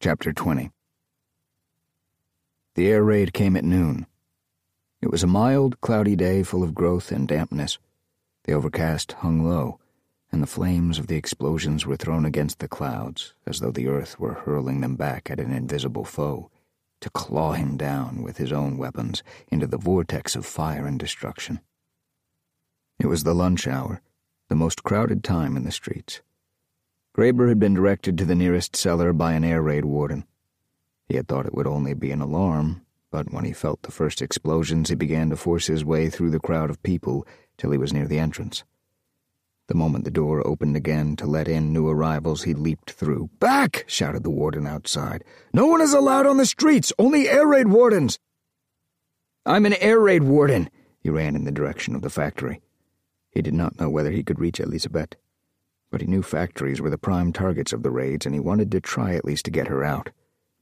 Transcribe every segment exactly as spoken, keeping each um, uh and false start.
Chapter twenty. The air raid came at noon. It was a mild, cloudy day full of growth and dampness. The overcast hung low, and the flames of the explosions were thrown against the clouds as though the earth were hurling them back at an invisible foe, to claw him down with his own weapons into the vortex of fire and destruction. It was the lunch hour, the most crowded time in the streets. Graber had been directed to the nearest cellar by an air raid warden. He had thought it would only be an alarm, but when he felt the first explosions, he began to force his way through the crowd of people till he was near the entrance. The moment the door opened again to let in new arrivals, he leaped through. "Back!" shouted the warden outside. "No one is allowed on the streets, only air raid wardens." "I'm an air raid warden." He ran in the direction of the factory. He did not know whether he could reach Elizabeth, but he knew factories were the prime targets of the raids, and he wanted to try at least to get her out.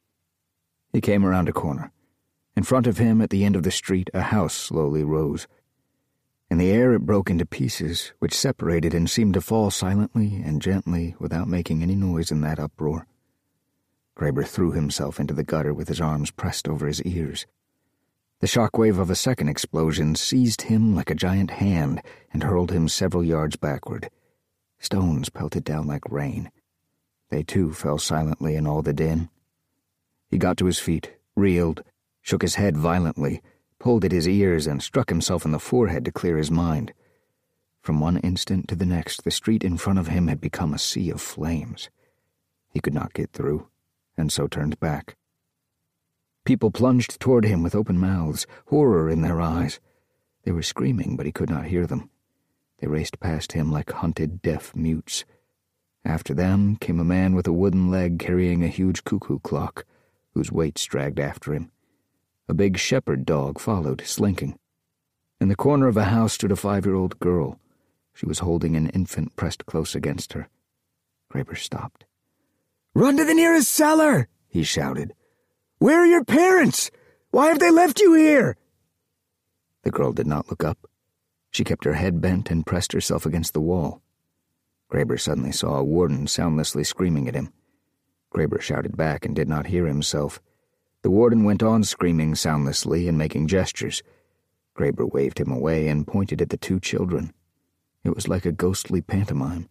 He came around a corner. In front of him, at the end of the street, a house slowly rose. In the air it broke into pieces, which separated and seemed to fall silently and gently without making any noise in that uproar. Graber threw himself into the gutter with his arms pressed over his ears. The shockwave of a second explosion seized him like a giant hand and hurled him several yards backward. Stones pelted down like rain. They too fell silently in all the din. He got to his feet, reeled, shook his head violently, pulled at his ears, and struck himself in the forehead to clear his mind. From one instant to the next, the street in front of him had become a sea of flames. He could not get through, and so turned back. People plunged toward him with open mouths, horror in their eyes. They were screaming, but he could not hear them. They raced past him like hunted deaf mutes. After them came a man with a wooden leg carrying a huge cuckoo clock, whose weights dragged after him. A big shepherd dog followed, slinking. In the corner of a house stood a five-year-old girl. She was holding an infant pressed close against her. Graber stopped. "Run to the nearest cellar!" he shouted. "Where are your parents? Why have they left you here?" The girl did not look up. She kept her head bent and pressed herself against the wall. Graber suddenly saw a warden soundlessly screaming at him. Graber shouted back and did not hear himself. The warden went on screaming soundlessly and making gestures. Graber waved him away and pointed at the two children. It was like a ghostly pantomime.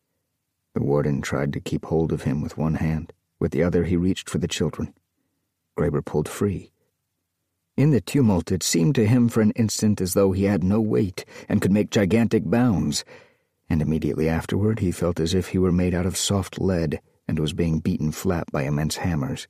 The warden tried to keep hold of him with one hand. With the other he reached for the children. Graber pulled free. In the tumult, it seemed to him for an instant as though he had no weight and could make gigantic bounds, and immediately afterward he felt as if he were made out of soft lead and was being beaten flat by immense hammers.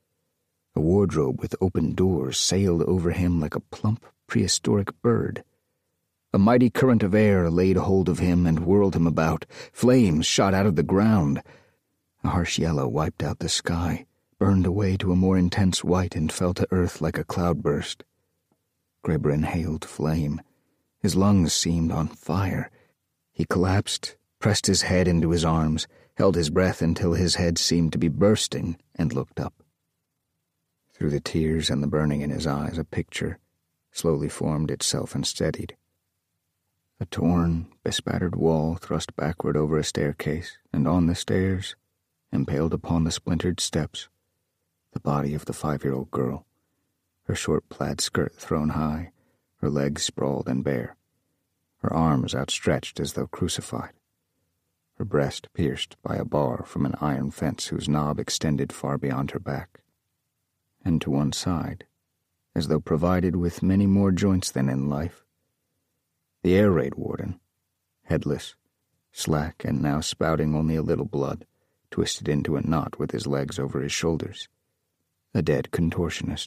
A wardrobe with open doors sailed over him like a plump, prehistoric bird. A mighty current of air laid hold of him and whirled him about. Flames shot out of the ground. A harsh yellow wiped out the sky, burned away to a more intense white, and fell to earth like a cloudburst. Graber inhaled flame. His lungs seemed on fire. He collapsed, pressed his head into his arms, held his breath until his head seemed to be bursting, and looked up. Through the tears and the burning in his eyes, a picture slowly formed itself and steadied. A torn, bespattered wall thrust backward over a staircase, and on the stairs, impaled upon the splintered steps, the body of the five-year-old girl, her short plaid skirt thrown high, her legs sprawled and bare, her arms outstretched as though crucified, her breast pierced by a bar from an iron fence whose knob extended far beyond her back. And to one side, as though provided with many more joints than in life, the air raid warden, headless, slack and now spouting only a little blood, twisted into a knot with his legs over his shoulders, a dead contortionist.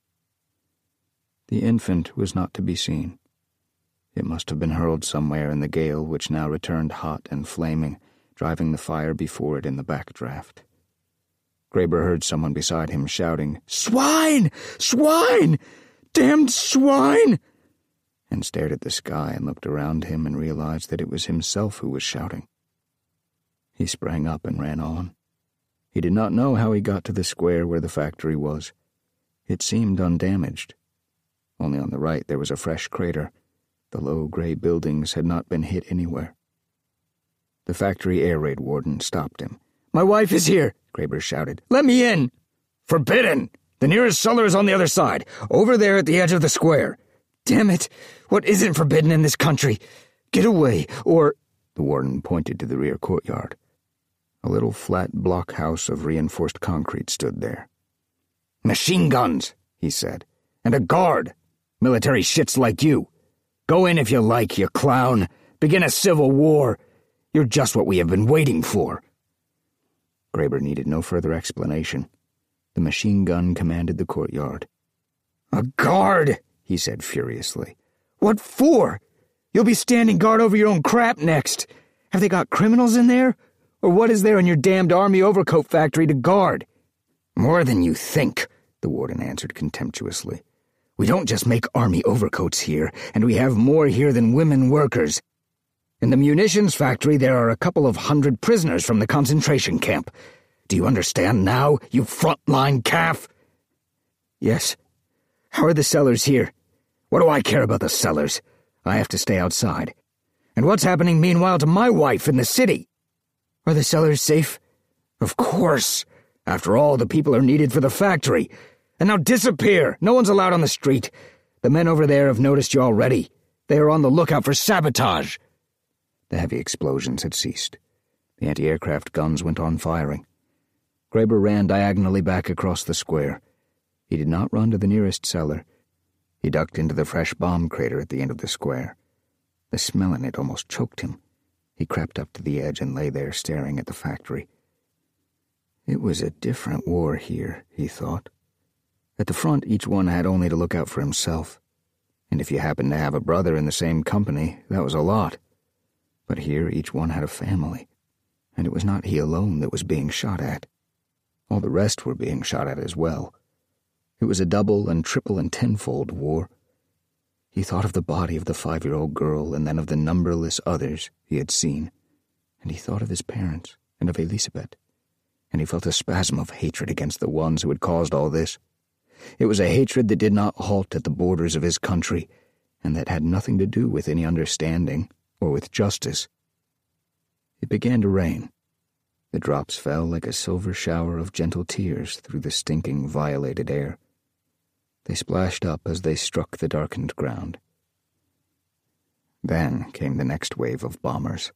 The infant was not to be seen. It must have been hurled somewhere in the gale which now returned hot and flaming, driving the fire before it in the backdraft. Graber heard someone beside him shouting, "Swine! Swine! Damned swine!" and stared at the sky and looked around him and realized that it was himself who was shouting. He sprang up and ran on. He did not know how he got to the square where the factory was. It seemed undamaged. Only on the right there was a fresh crater. The low gray buildings had not been hit anywhere. The factory air raid warden stopped him. "My wife is here," Graber shouted. "Let me in!" Forbidden! The nearest cellar is on the other side, over there at the edge of the square. Damn it! What isn't forbidden in this country? Get away, or—" The warden pointed to the rear courtyard. A little flat blockhouse of reinforced concrete stood there. "Machine guns," he said, "and a guard. Military shits like you. Go in if you like, you clown. Begin a civil war. You're just what we have been waiting for." Graber needed no further explanation. The machine gun commanded the courtyard. "A guard," he said furiously. "What for? You'll be standing guard over your own crap next. Have they got criminals in there? Or what is there in your damned army overcoat factory to guard?" "More than you think," the warden answered contemptuously. "We don't just make army overcoats here, and we have more here than women workers. In the munitions factory there are a couple of hundred prisoners from the concentration camp. Do you understand now, you front-line calf?" "Yes. How are the cellars here?" "What do I care about the cellars? I have to stay outside. And what's happening meanwhile to my wife in the city?" "Are the cellars safe?" "Of course. After all, the people are needed for the factory. And now disappear! No one's allowed on the street. The men over there have noticed you already. They are on the lookout for sabotage." The heavy explosions had ceased. The anti-aircraft guns went on firing. Graber ran diagonally back across the square. He did not run to the nearest cellar. He ducked into the fresh bomb crater at the end of the square. The smell in it almost choked him. He crept up to the edge and lay there staring at the factory. It was a different war here, he thought. At the front, each one had only to look out for himself. And if you happened to have a brother in the same company, that was a lot. But here, each one had a family. And it was not he alone that was being shot at. All the rest were being shot at as well. It was a double and triple and tenfold war. He thought of the body of the five-year-old girl and then of the numberless others he had seen. And he thought of his parents and of Elisabeth. And he felt a spasm of hatred against the ones who had caused all this. It was a hatred that did not halt at the borders of his country, and that had nothing to do with any understanding or with justice. It began to rain. The drops fell like a silver shower of gentle tears through the stinking, violated air. They splashed up as they struck the darkened ground. Then came the next wave of bombers.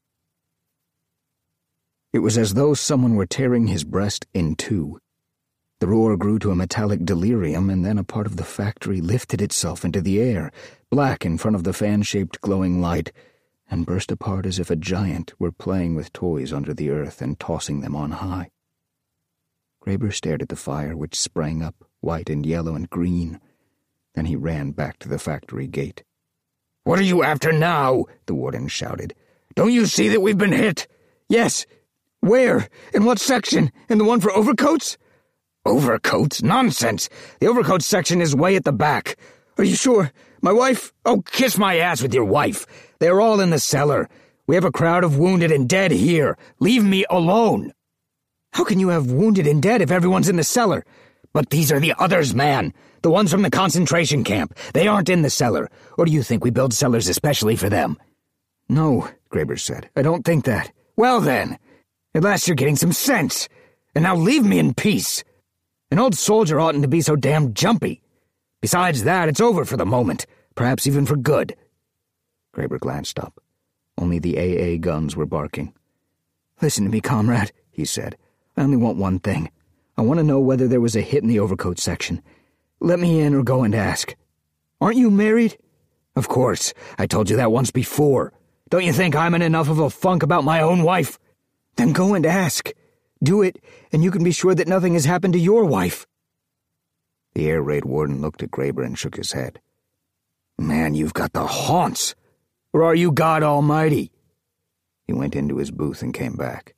It was as though someone were tearing his breast in two. The roar grew to a metallic delirium, and then a part of the factory lifted itself into the air, black in front of the fan-shaped glowing light, and burst apart as if a giant were playing with toys under the earth and tossing them on high. Graber stared at the fire, which sprang up, white and yellow and green. Then he ran back to the factory gate. "What are you after now?" the warden shouted. "Don't you see that we've been hit?" "Yes. Where? In what section? In the one for overcoats?" "Overcoats? Nonsense! The overcoats section is way at the back." "Are you sure? My wife—" "Oh, kiss my ass with your wife. They are all in the cellar. We have a crowd of wounded and dead here. Leave me alone." "How can you have wounded and dead if everyone's in the cellar?" "But these are the others, man. The ones from the concentration camp. They aren't in the cellar. Or do you think we build cellars especially for them?" "No," Graber said. "I don't think that." "Well then, at last you're getting some sense. And now leave me in peace. An old soldier oughtn't to be so damn jumpy. Besides that, it's over for the moment. Perhaps even for good." Graber glanced up. Only the A A guns were barking. "Listen to me, comrade," he said. "I only want one thing. I want to know whether there was a hit in the overcoat section. Let me in or go and ask. Aren't you married?" "Of course. I told you that once before. Don't you think I'm in enough of a funk about my own wife?" "Then go and ask. Do it, and you can be sure that nothing has happened to your wife." The air raid warden looked at Graber and shook his head. "Man, you've got the haunts. Or are you God Almighty?" He went into his booth and came back.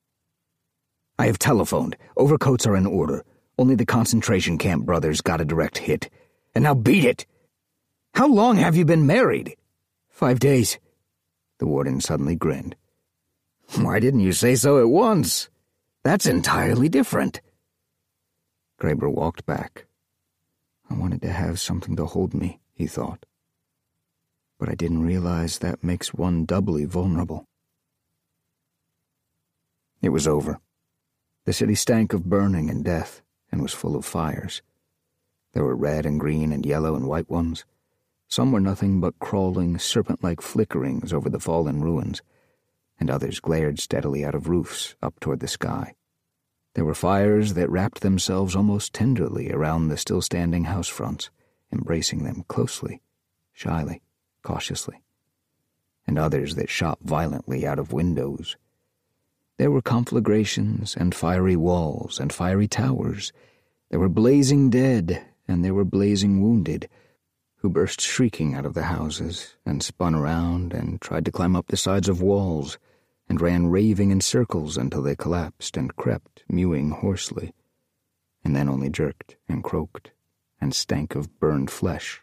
"I have telephoned. Overcoats are in order. Only the concentration camp brothers got a direct hit. And now beat it. How long have you been married?" "Five days." The warden suddenly grinned. "Why didn't you say so at once? That's entirely different." Graber walked back. I wanted to have something to hold me, he thought. But I didn't realize that makes one doubly vulnerable. It was over. The city stank of burning and death, and was full of fires. There were red and green and yellow and white ones. Some were nothing but crawling, serpent-like flickerings over the fallen ruins, and others glared steadily out of roofs up toward the sky. There were fires that wrapped themselves almost tenderly around the still-standing house fronts, embracing them closely, shyly, cautiously, and others that shot violently out of windows. There were conflagrations and fiery walls and fiery towers. There were blazing dead, and there were blazing wounded, who burst shrieking out of the houses and spun around and tried to climb up the sides of walls and ran raving in circles until they collapsed and crept, mewing hoarsely, and then only jerked and croaked and stank of burned flesh.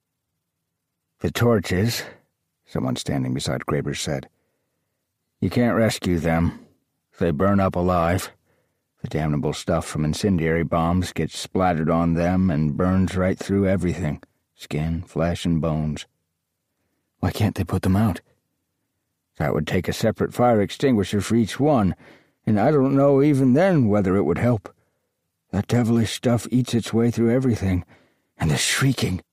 "The torches," someone standing beside Graber said. "You can't rescue them. They burn up alive. The damnable stuff from incendiary bombs gets splattered on them and burns right through everything, skin, flesh, and bones." "Why can't they put them out?" "That would take a separate fire extinguisher for each one, and I don't know even then whether it would help. That devilish stuff eats its way through everything, and the shrieking.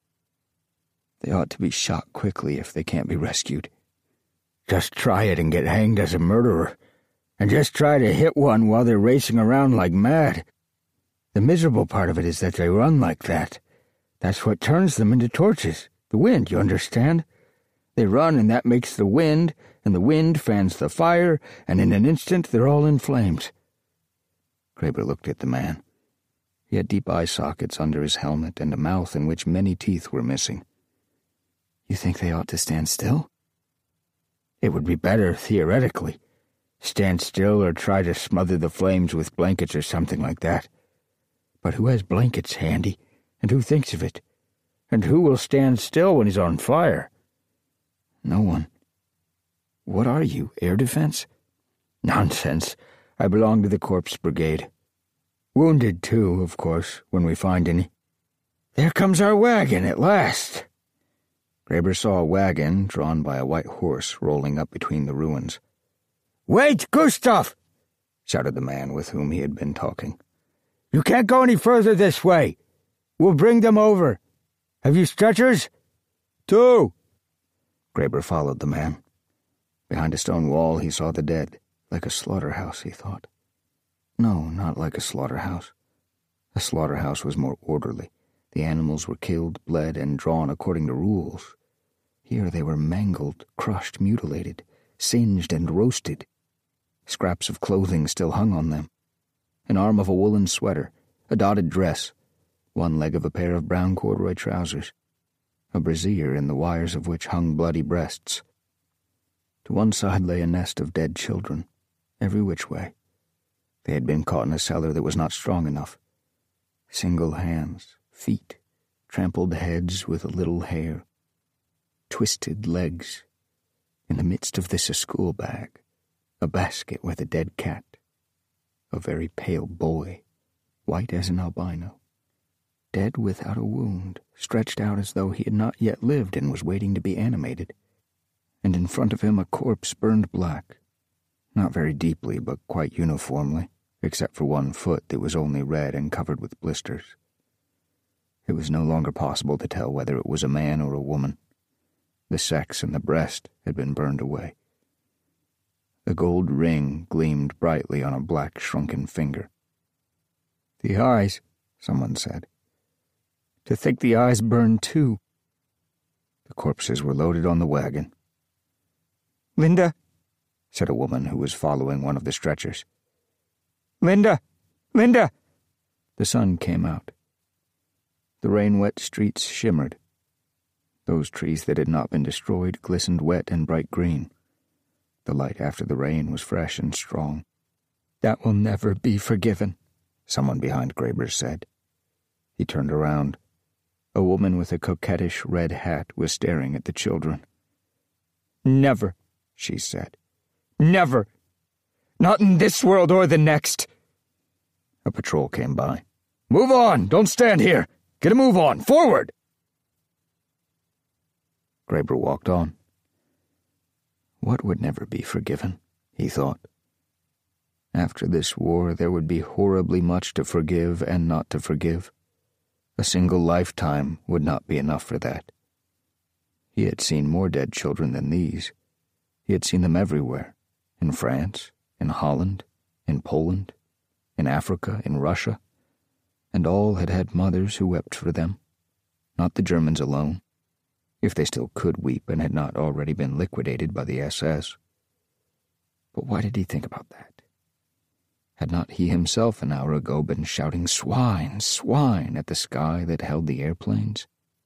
They ought to be shot quickly if they can't be rescued." "Just try it and get hanged as a murderer. And just try to hit one while they're racing around like mad. The miserable part of it is that they run like that. That's what turns them into torches. The wind, you understand? They run and that makes the wind, and the wind fans the fire, and in an instant they're all in flames." Graber looked at the man. He had deep eye sockets under his helmet and a mouth in which many teeth were missing. "You think they ought to stand still?" "It would be better, theoretically. Stand still or try to smother the flames with blankets or something like that. But who has blankets handy, and who thinks of it? And who will stand still when he's on fire?" "No one. What are you, air defense?" "Nonsense. I belong to the corpse brigade. Wounded, too, of course, when we find any. There comes our wagon at last." Graber saw a wagon drawn by a white horse rolling up between the ruins. "Wait, Gustav!" shouted the man with whom he had been talking. "You can't go any further this way. We'll bring them over. Have you stretchers?" "Two." Graber followed the man. Behind a stone wall he saw the dead, like a slaughterhouse, he thought. No, not like a slaughterhouse. A slaughterhouse was more orderly. The animals were killed, bled, and drawn according to rules. Here they were mangled, crushed, mutilated, singed, and roasted. Scraps of clothing still hung on them. An arm of a woolen sweater, a dotted dress, one leg of a pair of brown corduroy trousers, a brassiere in the wires of which hung bloody breasts. To one side lay a nest of dead children, every which way. They had been caught in a cellar that was not strong enough. Single hands, feet, trampled heads with a little hair, twisted legs. In the midst of this a school bag, a basket with a dead cat, a very pale boy, white as an albino, dead without a wound, stretched out as though he had not yet lived and was waiting to be animated, and in front of him a corpse burned black, not very deeply but quite uniformly, except for one foot that was only red and covered with blisters. It was no longer possible to tell whether it was a man or a woman. The sex and the breast had been burned away. A gold ring gleamed brightly on a black, shrunken finger. "The eyes," someone said. "To think the eyes burned too." The corpses were loaded on the wagon. "Linda," said a woman who was following one of the stretchers. "Linda! Linda!" The sun came out. The rain-wet streets shimmered. Those trees that had not been destroyed glistened wet and bright green. The light after the rain was fresh and strong. "That will never be forgiven," someone behind Graber said. He turned around. A woman with a coquettish red hat was staring at the children. "Never," she said. "Never. Not in this world or the next." A patrol came by. "Move on! Don't stand here! Get a move on! Forward!" Graber walked on. What would never be forgiven, he thought. After this war, there would be horribly much to forgive and not to forgive. A single lifetime would not be enough for that. He had seen more dead children than these. He had seen them everywhere, in France, in Holland, in Poland, in Africa, in Russia, and all had had mothers who wept for them, not the Germans alone, if they still could weep and had not already been liquidated by the S S. But why did he think about that? Had not he himself an hour ago been shouting swine, swine at the sky that held the airplanes?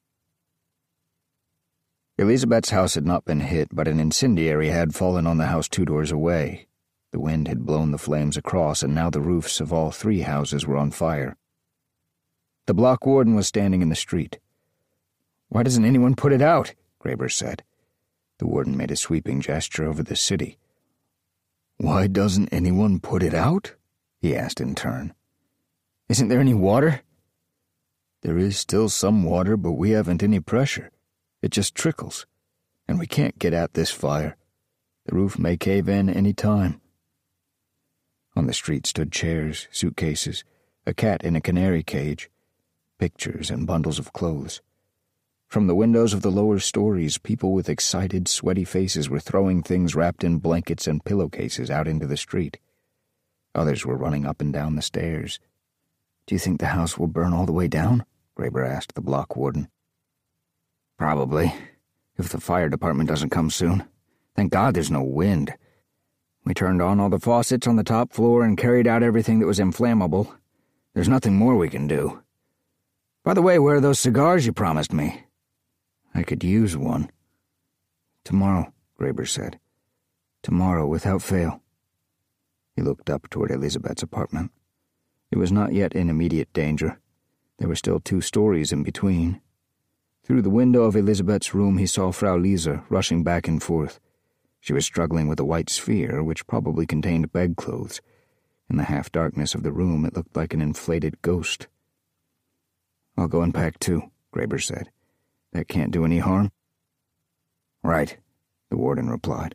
Elizabeth's house had not been hit, but an incendiary had fallen on the house two doors away. The wind had blown the flames across, and now the roofs of all three houses were on fire. The block warden was standing in the street. "Why doesn't anyone put it out?" Graber said. The warden made a sweeping gesture over the city. "Why doesn't anyone put it out?" he asked in turn. "Isn't there any water?" "There is still some water, but we haven't any pressure. It just trickles, and we can't get at this fire. The roof may cave in any time." On the street stood chairs, suitcases, a cat in a canary cage, pictures and bundles of clothes. From the windows of the lower stories, people with excited, sweaty faces were throwing things wrapped in blankets and pillowcases out into the street. Others were running up and down the stairs. "Do you think the house will burn all the way down?" Graber asked the block warden. "Probably, if the fire department doesn't come soon. Thank God there's no wind. We turned on all the faucets on the top floor and carried out everything that was inflammable. There's nothing more we can do. By the way, where are those cigars you promised me?" "I could use one." "Tomorrow," Graber said. "Tomorrow, without fail." He looked up toward Elizabeth's apartment. It was not yet in immediate danger. There were still two stories in between. Through the window of Elizabeth's room he saw Frau Lisa rushing back and forth. She was struggling with a white sphere, which probably contained bedclothes. In the half-darkness of the room it looked like an inflated ghost. "I'll go and pack too," Graber said. "That can't do any harm." "Right," the warden replied.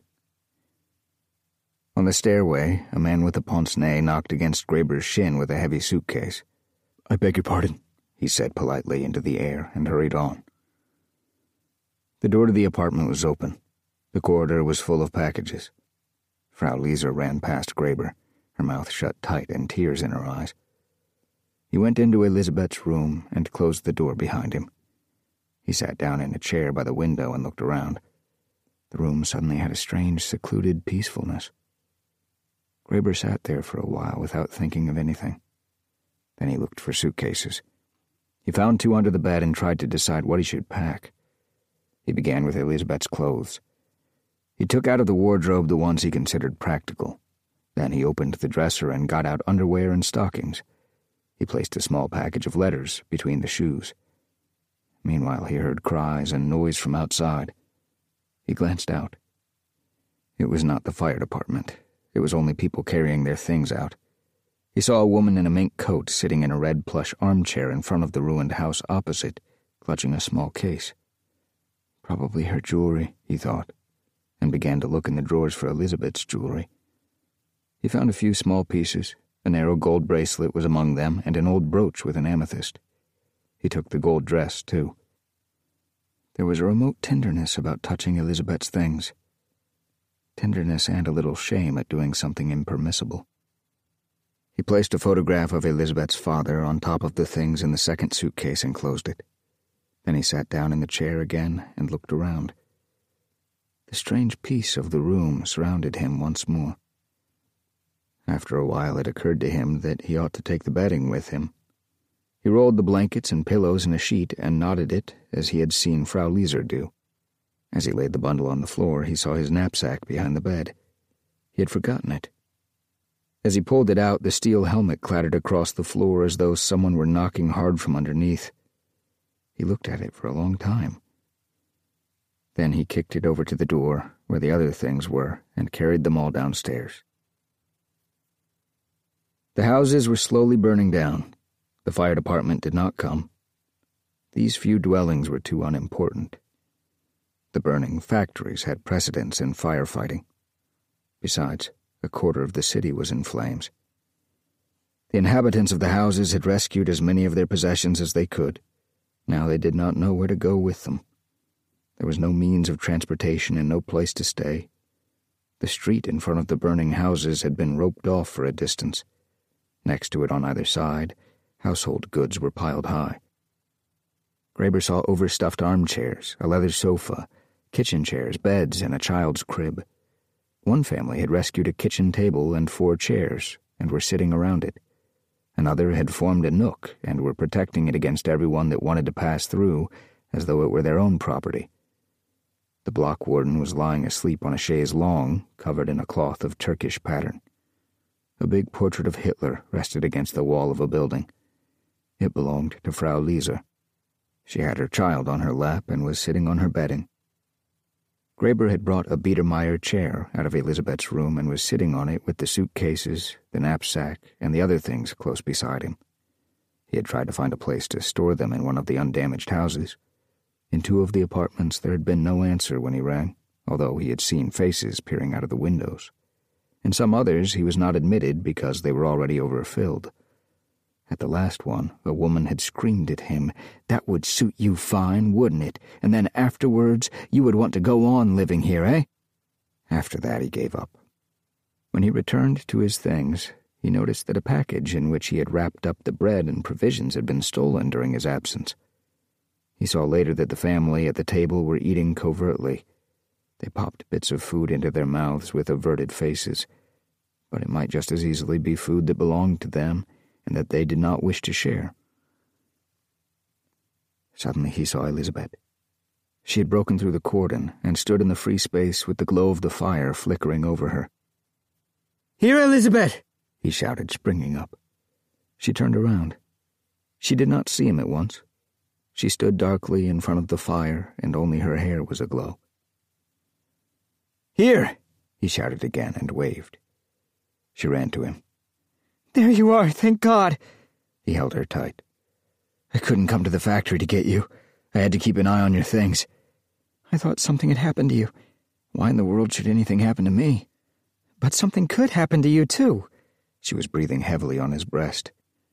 On the stairway, a man with a pince-nez knocked against Graber's shin with a heavy suitcase. "I beg your pardon," he said politely into the air and hurried on. The door to the apartment was open. The corridor was full of packages. Frau Lisa ran past Graber, her mouth shut tight and tears in her eyes. He went into Elizabeth's room and closed the door behind him. He sat down in a chair by the window and looked around. The room suddenly had a strange, secluded peacefulness. Graber sat there for a while without thinking of anything. Then he looked for suitcases. He found two under the bed and tried to decide what he should pack. He began with Elizabeth's clothes. He took out of the wardrobe the ones he considered practical. Then he opened the dresser and got out underwear and stockings. He placed a small package of letters between the shoes. Meanwhile, he heard cries and noise from outside. He glanced out. It was not the fire department. It was only people carrying their things out. He saw a woman in a mink coat sitting in a red plush armchair in front of the ruined house opposite, clutching a small case. Probably her jewelry, he thought, and began to look in the drawers for Elizabeth's jewelry. He found a few small pieces. A narrow gold bracelet was among them, and an old brooch with an amethyst. He took the gold dress, too. There was a remote tenderness about touching Elizabeth's things. Tenderness and a little shame at doing something impermissible. He placed a photograph of Elizabeth's father on top of the things in the second suitcase and closed it. Then he sat down in the chair again and looked around. The strange peace of the room surrounded him once more. After a while it occurred to him that he ought to take the bedding with him. He rolled the blankets and pillows in a sheet and knotted it as he had seen Frau Lisa do. As he laid the bundle on the floor, he saw his knapsack behind the bed. He had forgotten it. As he pulled it out, the steel helmet clattered across the floor as though someone were knocking hard from underneath. He looked at it for a long time. Then he kicked it over to the door, where the other things were, and carried them all downstairs. The houses were slowly burning down. The fire department did not come. These few dwellings were too unimportant. The burning factories had precedence in firefighting. Besides, A quarter of the city was in flames. The inhabitants of the houses had rescued as many of their possessions as they could. Now they did not know where to go with them. There was no means of transportation and no place to stay. The street in front of the burning houses had been roped off for a distance. Next to it on either side, household goods were piled high. Graber saw overstuffed armchairs, a leather sofa, kitchen chairs, beds, and a child's crib. One family had rescued a kitchen table and four chairs, and were sitting around it. Another had formed a nook and were protecting it against everyone that wanted to pass through, as though it were their own property. The block warden was lying asleep on a chaise longue, covered in a cloth of Turkish pattern. A big portrait of Hitler rested against the wall of a building. It belonged to Frau Lisa. She had her child on her lap and was sitting on her bedding. Graber had brought a Biedermeier chair out of Elizabeth's room and was sitting on it with the suitcases, the knapsack, and the other things close beside him. He had tried to find a place to store them in one of the undamaged houses. In two of the apartments there had been no answer when he rang, although he had seen faces peering out of the windows. In some others he was not admitted because they were already overfilled. At the last one, a woman had screamed at him, "That would suit you fine, wouldn't it? And then afterwards you would want to go on living here, eh?" After that he gave up. When he returned to his things, he noticed that a package in which he had wrapped up the bread and provisions had been stolen during his absence. He saw later that the family at the table were eating covertly. They popped bits of food into their mouths with averted faces, but it might just as easily be food that belonged to them and that they did not wish to share. Suddenly he saw Elizabeth. She had broken through the cordon and stood in the free space with the glow of the fire flickering over her. "Here, Elizabeth!" he shouted, springing up. She turned around. She did not see him at once. She stood darkly in front of the fire, and only her hair was aglow. "Here!" he shouted again and waved. She ran to him. "There you are, thank God!" He held her tight. "I couldn't come to the factory to get you. I had to keep an eye on your things. I thought something had happened to you. Why in the world should anything happen to me?" "But something could happen to you, too." She was breathing heavily on his breast.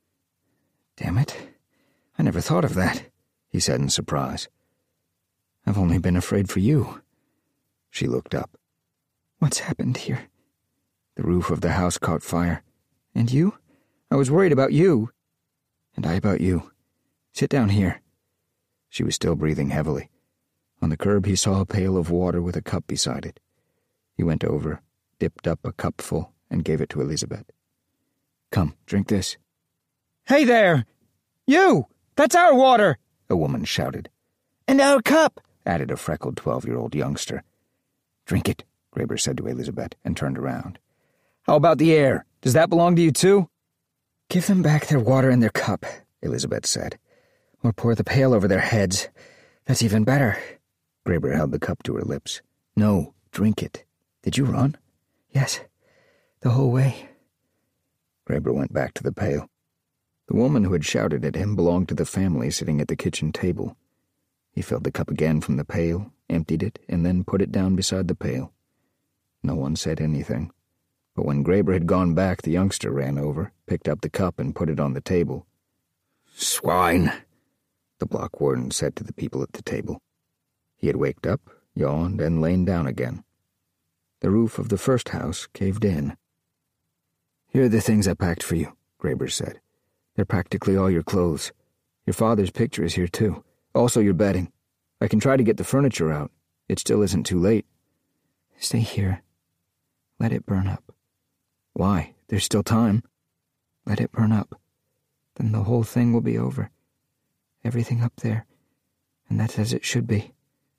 "Damn it, I never thought of that," he said in surprise. "I've only been afraid for you." She looked up. "What's happened here?" "The roof of the house caught fire." "And you?" "I was worried about you." "And I about you. Sit down here." She was still breathing heavily. On the curb he saw a pail of water with a cup beside it. He went over, dipped up a cupful, and gave it to Elizabeth. "Come, drink this." "Hey there! You! That's our water!" a woman shouted. "And our cup!" added a freckled twelve-year-old youngster. "Drink it," Graber said to Elizabeth, and turned around. "How about the air? Does that belong to you too?" "Give them back their water and their cup," Elizabeth said. "Or pour the pail over their heads. That's even better." Graber held the cup to her lips. "No, drink it. Did you run?" "Yes, the whole way." Graber went back to the pail. The woman who had shouted at him belonged to the family sitting at the kitchen table. He filled the cup again from the pail, emptied it, and then put it down beside the pail. No one said anything, but when Graber had gone back, the youngster ran over, picked up the cup, and put it on the table. "Swine," the block warden said to the people at the table. He had waked up, yawned, and lain down again. The roof of the first house caved in. "Here are the things I packed for you," Graber said. "They're practically all your clothes. Your father's picture is here, too. Also your bedding. I can try to get the furniture out. It still isn't too late." "Stay here. Let it burn up." "Why? There's still time." "Let it burn up. Then the whole thing will be over. Everything up there. And that's as it should be."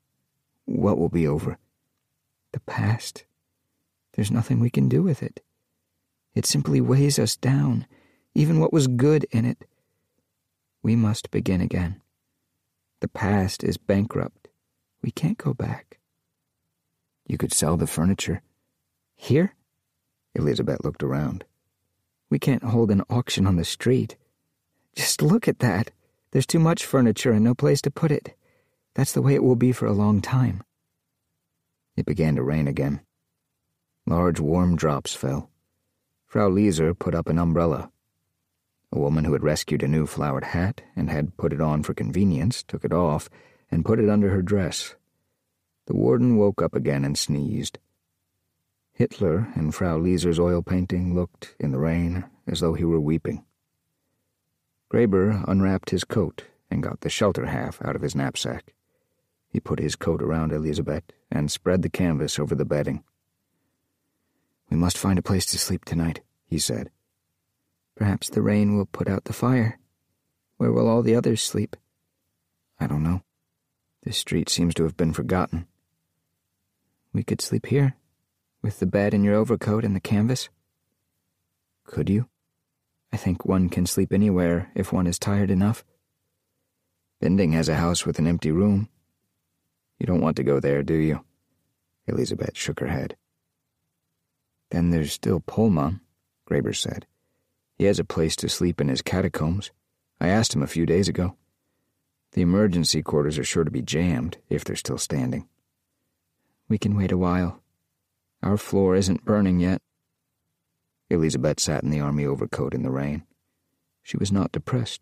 "What will be over?" "The past. There's nothing we can do with it. It simply weighs us down, even what was good in it. We must begin again. The past is bankrupt. We can't go back." "You could sell the furniture." "Here?" Elizabeth looked around. "We can't hold an auction on the street. Just look at that. There's too much furniture and no place to put it. That's the way it will be for a long time." It began to rain again. Large warm drops fell. Frau Lieser put up an umbrella. A woman who had rescued a new flowered hat and had put it on for convenience took it off and put it under her dress. The warden woke up again and sneezed. Hitler in Frau Lieser's oil painting looked, in the rain, as though he were weeping. Graber unwrapped his coat and got the shelter half out of his knapsack. He put his coat around Elisabeth and spread the canvas over the bedding. "We must find a place to sleep tonight," he said. "Perhaps the rain will put out the fire. Where will all the others sleep?" "I don't know. This street seems to have been forgotten." "We could sleep here, with the bed and your overcoat and the canvas." "Could you?" "I think one can sleep anywhere if one is tired enough." "Binding has a house with an empty room. You don't want to go there, do you?" Elisabeth shook her head. "Then there's still Pohlmann," Graber said. "He has a place to sleep in his catacombs. I asked him a few days ago. The emergency quarters are sure to be jammed, if they're still standing." "We can wait a while. Our floor isn't burning yet." Elisabeth sat in the army overcoat in the rain. She was not depressed.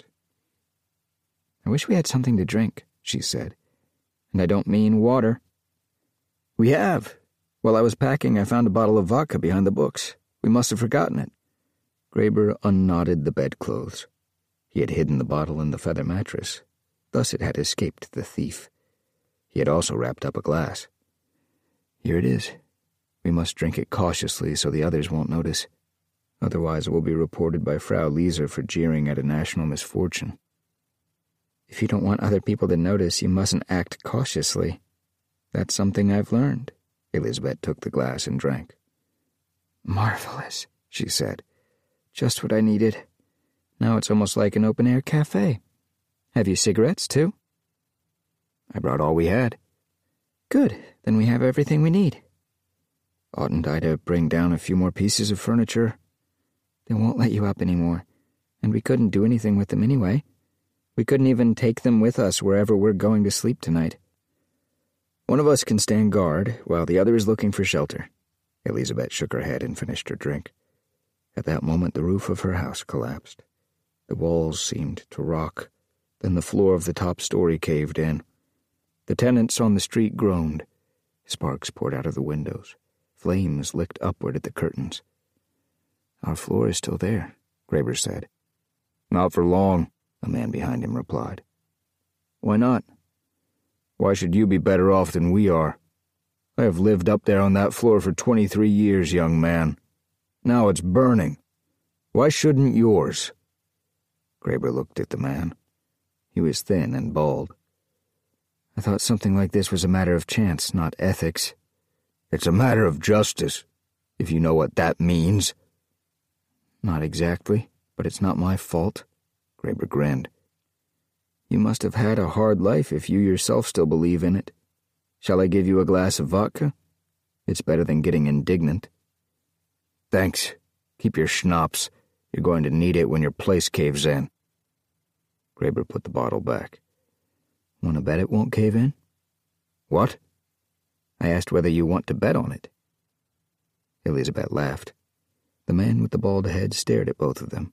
"I wish we had something to drink," she said. "And I don't mean water." "We have. While I was packing, I found a bottle of vodka behind the books. We must have forgotten it." Graber unknotted the bedclothes. He had hidden the bottle in the feather mattress. Thus it had escaped the thief. He had also wrapped up a glass. "Here it is. We must drink it cautiously so the others won't notice. Otherwise it will be reported by Frau Lieser for jeering at a national misfortune." "If you don't want other people to notice, you mustn't act cautiously. That's something I've learned." Elisabeth took the glass and drank. "Marvelous," she said. "Just what I needed. Now it's almost like an open-air cafe. Have you cigarettes, too?" "I brought all we had." "Good, then we have everything we need." "Oughtn't I to bring down a few more pieces of furniture?" "They won't let you up anymore, and we couldn't do anything with them anyway. We couldn't even take them with us wherever we're going to sleep tonight." "One of us can stand guard while the other is looking for shelter." Elisabeth shook her head and finished her drink. At that moment the roof of her house collapsed. The walls seemed to rock. Then the floor of the top story caved in. The tenants on the street groaned. Sparks poured out of the windows. Flames licked upward at the curtains. "Our floor is still there," Graber said. "Not for long," a man behind him replied. "Why not?" "Why should you be better off than we are? I have lived up there on that floor for twenty-three years, young man. Now it's burning. Why shouldn't yours?" Graber looked at the man. He was thin and bald. "I thought something like this was a matter of chance, not ethics." "It's a matter of justice, if you know what that means." "Not exactly, but it's not my fault." Graber grinned. "You must have had a hard life if you yourself still believe in it. Shall I give you a glass of vodka? It's better than getting indignant." "Thanks. Keep your schnapps. You're going to need it when your place caves in." Graber put the bottle back. "Want to bet it won't cave in?" "What?" "I asked whether you want to bet on it." Elisabeth laughed. The man with the bald head stared at both of them.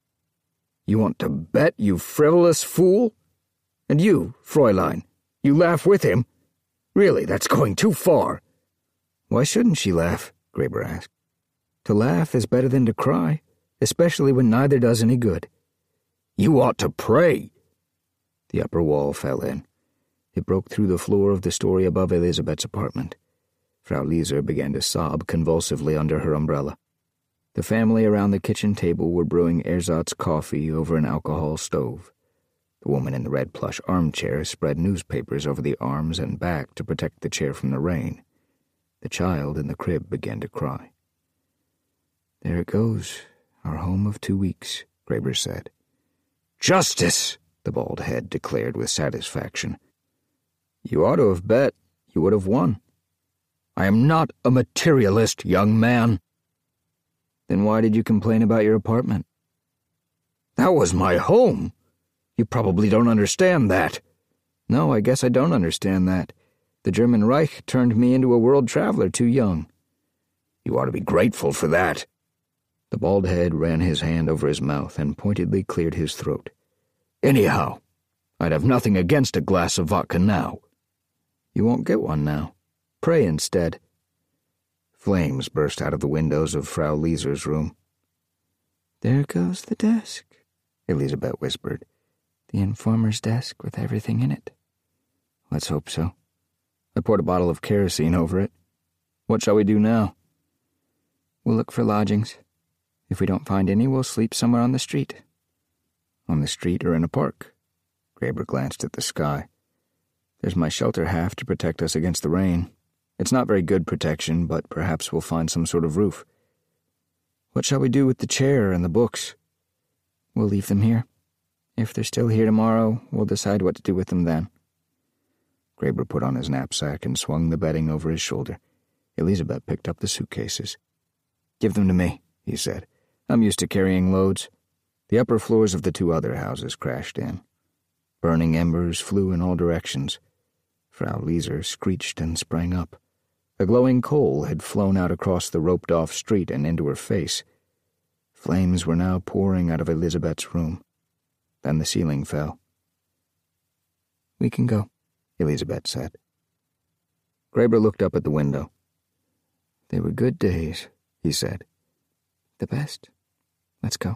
"You want to bet, you frivolous fool? And you, Fräulein, you laugh with him? Really, that's going too far." "Why shouldn't she laugh?" Graber asked. "To laugh is better than to cry, especially when neither does any good." "You ought to pray." The upper wall fell in. It broke through the floor of the story above Elisabeth's apartment. Frau Lieser began to sob convulsively under her umbrella. The family around the kitchen table were brewing ersatz coffee over an alcohol stove. The woman in the red plush armchair spread newspapers over the arms and back to protect the chair from the rain. The child in the crib began to cry. "There it goes, our home of two weeks," Graber said. "Justice!" the bald head declared with satisfaction. "You ought to have bet. You would have won." "I am not a materialist, young man." "Then why did you complain about your apartment?" "That was my home. You probably don't understand that." "No, I guess I don't understand that. The German Reich turned me into a world traveler too young." You ought to be grateful for that. The bald head ran his hand over his mouth and pointedly cleared his throat. Anyhow, I'd have nothing against a glass of vodka now. You won't get one now. Pray instead. Flames burst out of the windows of Frau Lieser's room. There goes the desk, Elisabeth whispered. The informer's desk with everything in it. Let's hope so. I poured a bottle of kerosene over it. What shall we do now? We'll look for lodgings. If we don't find any, we'll sleep somewhere on the street. On the street or in a park? Graeber glanced at the sky. There's my shelter half to protect us against the rain. It's not very good protection, but perhaps we'll find some sort of roof. What shall we do with the chair and the books? We'll leave them here. If they're still here tomorrow, we'll decide what to do with them then. Graeber put on his knapsack and swung the bedding over his shoulder. Elisabeth picked up the suitcases. Give them to me, he said. I'm used to carrying loads. The upper floors of the two other houses crashed in. Burning embers flew in all directions. Frau Lieser screeched and sprang up. A glowing coal had flown out across the roped-off street and into her face. Flames were now pouring out of Elisabeth's room. Then the ceiling fell. We can go, Elisabeth said. Graeber looked up at the window. They were good days, he said. The best. Let's go.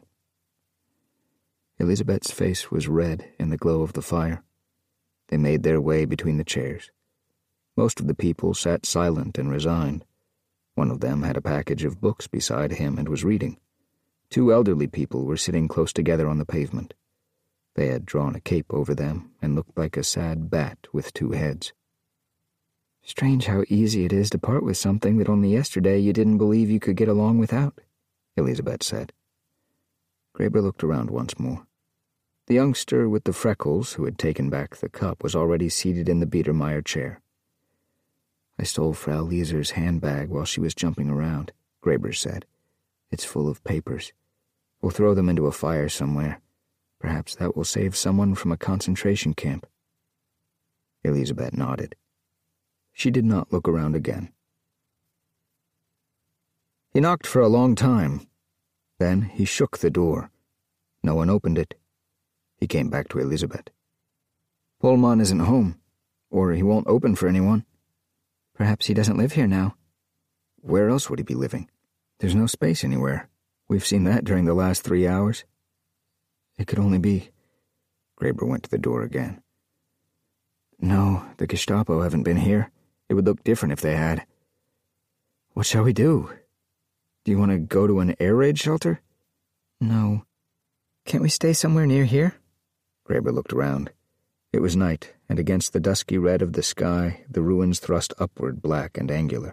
Elisabeth's face was red in the glow of the fire. They made their way between the chairs. Most of the people sat silent and resigned. One of them had a package of books beside him and was reading. Two elderly people were sitting close together on the pavement. They had drawn a cape over them and looked like a sad bat with two heads. Strange how easy it is to part with something that only yesterday you didn't believe you could get along without, Elisabeth said. Graeber looked around once more. The youngster with the freckles who had taken back the cup was already seated in the Biedermeier chair. I stole Frau Lieser's handbag while she was jumping around, Graeber said. It's full of papers. We'll throw them into a fire somewhere. Perhaps that will save someone from a concentration camp. Elisabeth nodded. She did not look around again. He knocked for a long time. Then he shook the door. No one opened it. He came back to Elisabeth. Pohlmann isn't home, or he won't open for anyone. Perhaps he doesn't live here now. Where else would he be living? There's no space anywhere. We've seen that during the last three hours. It could only be... Graeber went to the door again. No, the Gestapo haven't been here. It would look different if they had. What shall we do? Do you want to go to an air raid shelter? No. Can't we stay somewhere near here? Graeber looked around. It was night, and against the dusky red of the sky, the ruins thrust upward, black and angular.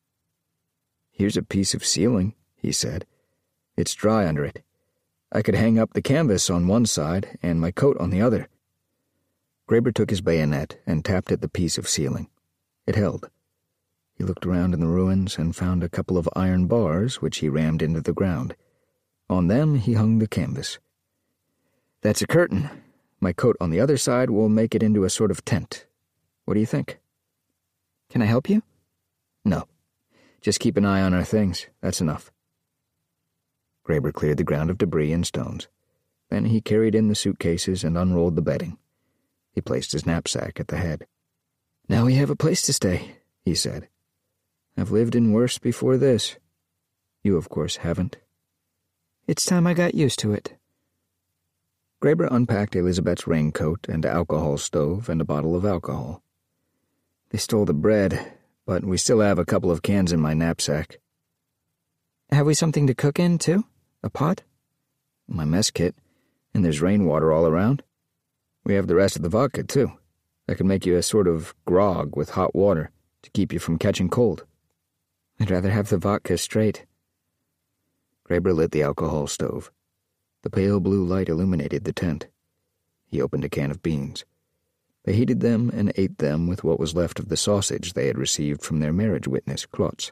Here's a piece of ceiling, he said. It's dry under it. I could hang up the canvas on one side and my coat on the other. Graeber took his bayonet and tapped at the piece of ceiling. It held. He looked around in the ruins and found a couple of iron bars which he rammed into the ground. On them he hung the canvas. That's a curtain. My coat on the other side will make it into a sort of tent. What do you think? Can I help you? No. Just keep an eye on our things. That's enough. Graeber cleared the ground of debris and stones. Then he carried in the suitcases and unrolled the bedding. He placed his knapsack at the head. Now we have a place to stay, he said. I've lived in worse before this. You, of course, haven't. It's time I got used to it. Graeber unpacked Elisabeth's raincoat and alcohol stove and a bottle of alcohol. They stole the bread, but we still have a couple of cans in my knapsack. Have we something to cook in, too? A pot? My mess kit, and there's rainwater all around. We have the rest of the vodka, too. I can make you a sort of grog with hot water to keep you from catching cold. I'd rather have the vodka straight. Graeber lit the alcohol stove. The pale blue light illuminated the tent. He opened a can of beans. They heated them and ate them with what was left of the sausage they had received from their marriage witness, Klotz.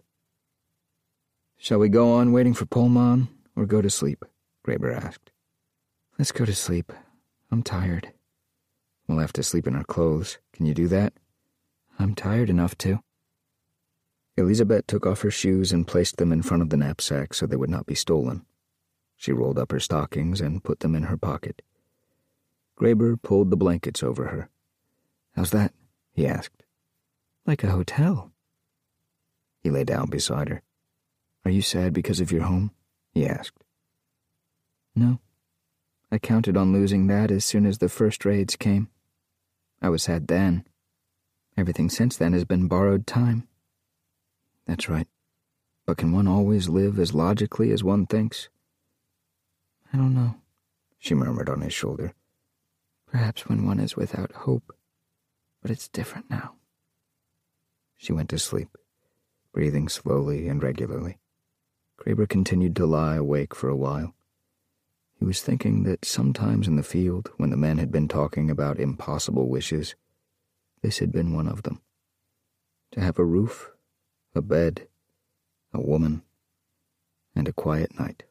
Shall we go on waiting for Pohlmann, or go to sleep? Graeber asked. Let's go to sleep. I'm tired. We'll have to sleep in our clothes. Can you do that? I'm tired enough to. Elizabeth took off her shoes and placed them in front of the knapsack so they would not be stolen. She rolled up her stockings and put them in her pocket. Graeber pulled the blankets over her. "How's that?" he asked. "Like a hotel." He lay down beside her. "Are you sad because of your home?" he asked. "No. I counted on losing that as soon as the first raids came. I was sad then. Everything since then has been borrowed time." "That's right. But can one always live as logically as one thinks?" "I don't know," she murmured on his shoulder. "Perhaps when one is without hope. But it's different now." She went to sleep, breathing slowly and regularly. Graeber continued to lie awake for a while. He was thinking that sometimes in the field, when the men had been talking about impossible wishes, this had been one of them. To have a roof, a bed, a woman, and a quiet night.